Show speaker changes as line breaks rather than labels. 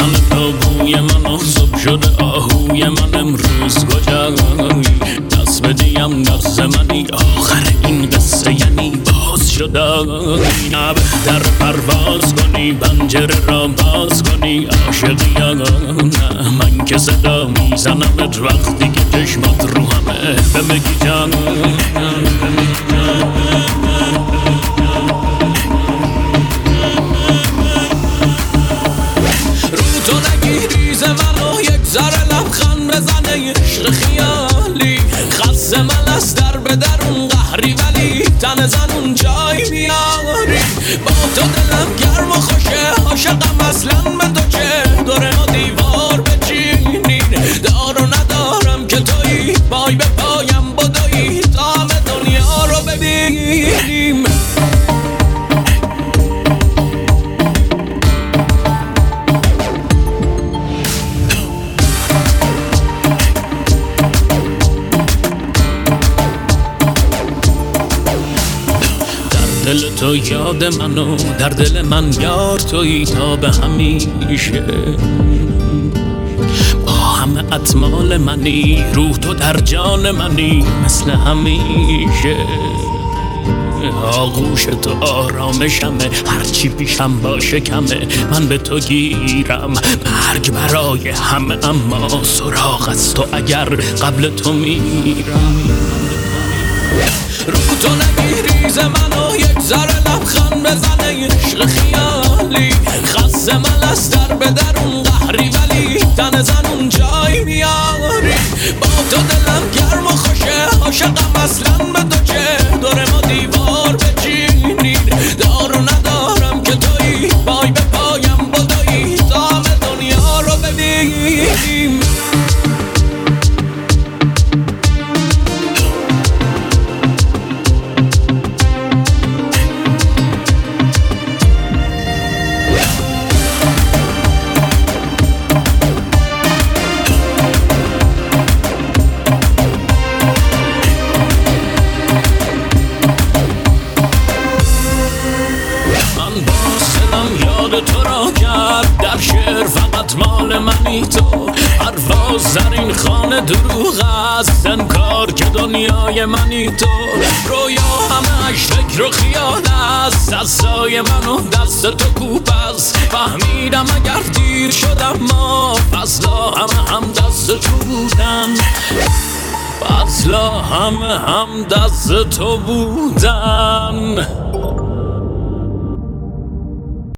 تن تو بوی من صبح شده آهوی من امروز کجایی دست بدیم دست منی آخر این قصه یعنی باز شدایی نه بهتر پرواز کنی پنجره را باز کنی عاشقی یا نه من که صدا میزنمت وقتی که چشمات رو همه بمگی جان تو نگیری ز منو یک ذره لبخند بزنه عشق خیالی خسته من از در به درون قهری ولی تن زنون جای میاری با تو دلم گرم و خوشه عاشقم اصلا به تو چه دور ما دیوار بچینین دار و ندارم که تویی پای به پایم بدویی تا همه دنیا رو ببینیم دل تو یاد منو در دل من یار تویی تا به همیشه با همه اطمال منی روح تو در جان منی مثل همیشه آغوش تو آرامشمه هرچی پیشم باشه کمه من به تو گیرم مرگ برای همه اما سراغ از تو اگر قبل تو میرم رو تو نگیری ز منو یک ذره لبخند بزنه عشق خیالی خسته من از در به درون قهری ولی تن زنون جای میاری با تو دلم گرم و خوشه عاشقم اصلا به تو چه دور ما دیوار بچینین دار و ندارم که تویی پای به پایم بدویی تا همه دنیا رو ببینیم تو را کرد در شعر فقط مال منی تو پرواز در این خانه دروغ است انکار که دنیای منی تو رویا همه اش فکر و خیال است دستای منو دست تو کوب است فهمیدم اگر دیر شدم ما فضلا همه هم دست تو بودن فضلا همه هم دست تو بودن